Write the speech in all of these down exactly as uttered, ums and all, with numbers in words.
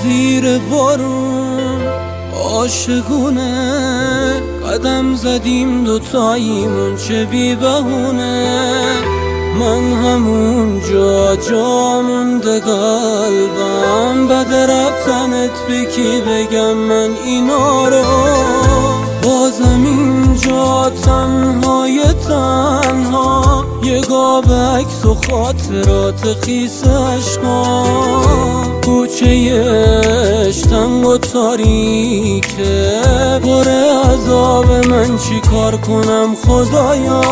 زیر بارون عاشقونه قدم زدیم دوتاییمون چه بی بهونه. من همون جا جا مونده قلبم، بد رفتنت به کی بگم من اینا رو. بازم اینجا تنهای تنها، یه قاب عکس و خاطرات خیس عشقام. کوچه‌اش تنگ و تاریکه، پر عذاب من چی کار کنم خدایا.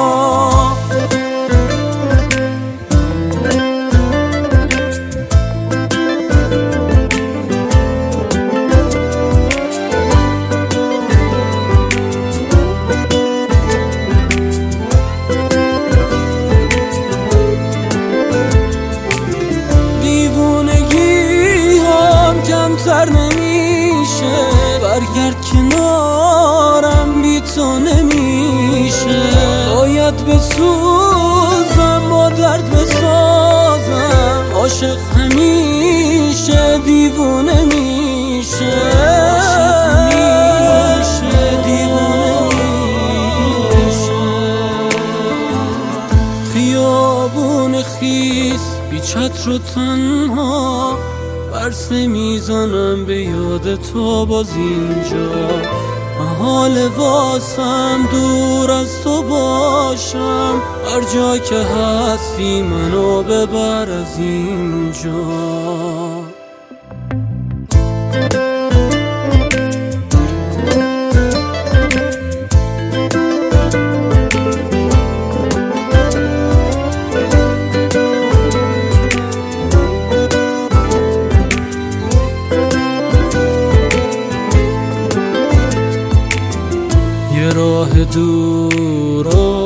کمتر نمیشه، برگرد کنارم بی تو نمیشه. باید بسوزم با درد بسازم، عاشق همیشه دیوونه میشه. خیابون خیس بی چتر و تنها، برسه میزنم به یاد تو باز اینجا. محال واسم دور از تو باشم، هر جا که هستی منو ببر از اینجا. یه راه دور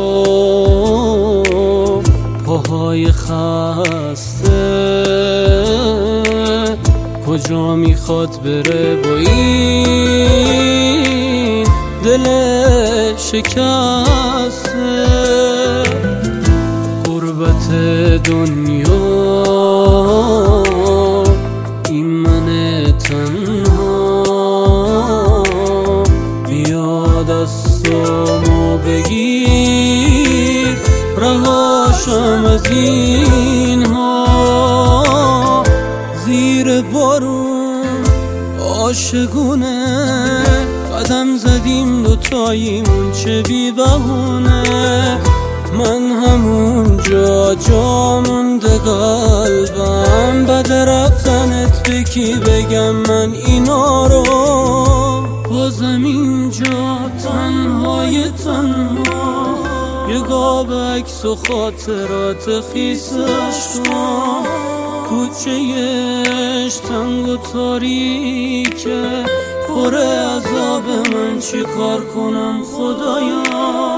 و پاهای خسته، کجا میخواد بره با این دل شکسته. غربت دنیا این من تنها، بیا دستامو بگیر رهاشم از اینها. زیر بارون عاشقونه قدم زدیم دوتاییمون چه بی بهونه. من همون جا جا مونده قلبم، بد رفتنت به کی بگم من اینا رو. بازم اینجا تنهای تنها، یه قاب عکس و خاطرات خیس عشقام. کوچه‌اش تنگ و تاریکه، پر عذاب من چی کار کنم خدایا.